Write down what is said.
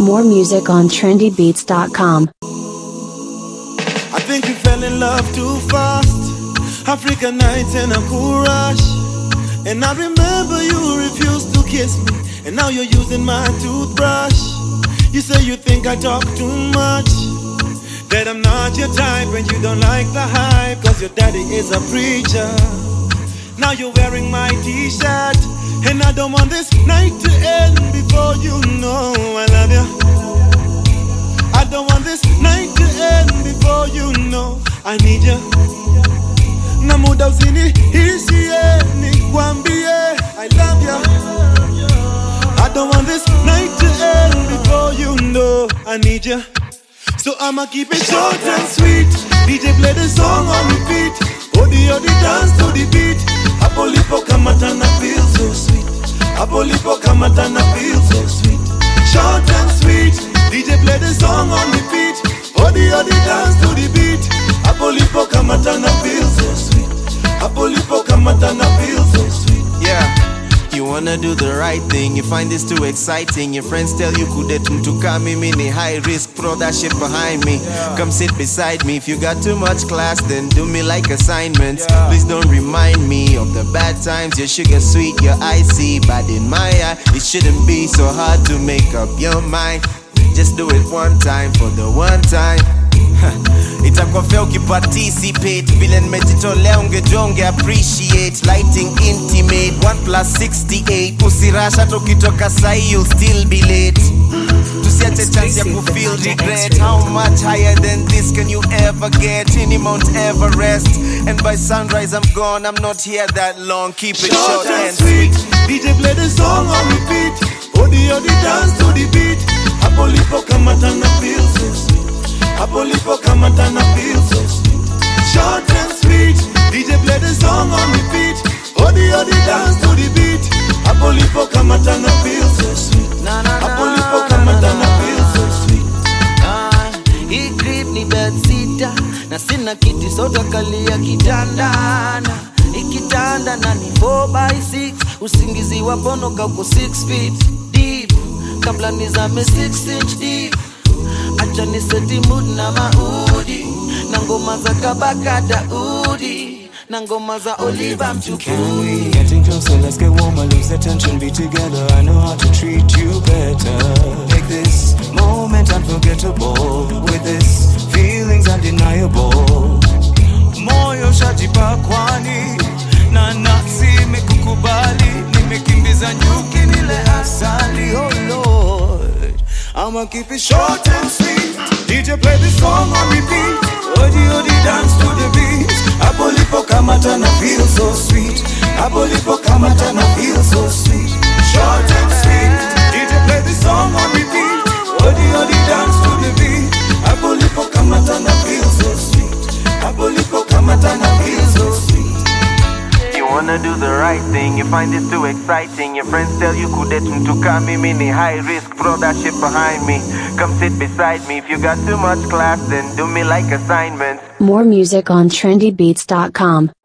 More music on trendybeats.com. I think we fell in love too fast. African nights in a cool rush. And I remember you refused to kiss me, and now you're using my toothbrush. You say you think I talk too much, that I'm not your type, and you don't like the hype, cause your daddy is a preacher. Now you're wearing my t-shirt, and I don't want this night to end before you know I love you. I don't want this night to end before you know I need you. Na muda usiniishie nikwambie I love you. I don't want this night to end before you know I need you. So I'ma keep it short and sweet. DJ play the song on repeat. Odi odi dance to the beat. Apolipo kamatana feel so sweet. Apolipo kamatana feel so sweet. Short and sweet. DJ play the song on repeat. Odi odi dance to the beat. Apolipo kamatana feel so sweet. Apolipo kamatana feel so sweet. Yeah. You wanna do the right thing, you find this too exciting. Your friends tell you kudetumtuka mimi ni high risk, throw that shit behind me. Come sit beside me, if you got too much class then do me like assignments. Please don't remind me of the bad times. Your sugar sweet, your icy, but in my eye it shouldn't be so hard to make up your mind. Just do it one time for the one time. Itakofea ukiparticipate, vile nimejitolea ungejua unge appreciate. Lighting intimate, 1+68. Usirasha tukitoka sahi you'll still be late. Tusiache chance ya kufeel regret. How much higher than this can you ever get? Any Mount Everest, and by sunrise I'm gone, I'm not here that long. Keep it short and sweet. DJ play the song on repeat. Odi odi dance to the beat. Apolipo kamatana feel so sweet. Apolipo kamatana feel so sweet. Short and sweet. DJ play the song on repeat. Odi odi dance to the beat. Apolipo kamatana feel so sweet. Apolipo kamatana feel so sweet. Hii grip ni bedsitter, na sina kiti soda kalia kitandana. Ikitanda na ni 4x6, usingizi wa bono kauko 6 feet deep. Kabla nizame 6 inch deep. Acha ni seti mood na maudi, na ngoma za kabaka Daudi, na ngoma za Oliver Mtukui. Can we getting closer, let's get warmer, lose the tension, be together. I know how to treat you better. Make this moment unforgettable, with this feelings undeniable. Moyo shajipa kwani, na nafsi imekukubali. Nimekimbiza nyuki nile asali, oh Lord, I'ma keep it short and sweet. DJ play this song on repeat. Odi odi dance to the beat. Apolipo kamatana feel so sweet. Apolipo kamatana feel so sweet. Short and sweet. DJ play this song on repeat. Odi odi dance to the beat. Apolipo kamatana feel so sweet. Apolipo kamatana feel so sweet. You wanna do the right thing, you find this too exciting. Your friends tell you kudetumtuka mimi ni high risk, throw that shit behind me. Come sit beside me, if you got too much class then do me like assignments. More music on trendybeats.com.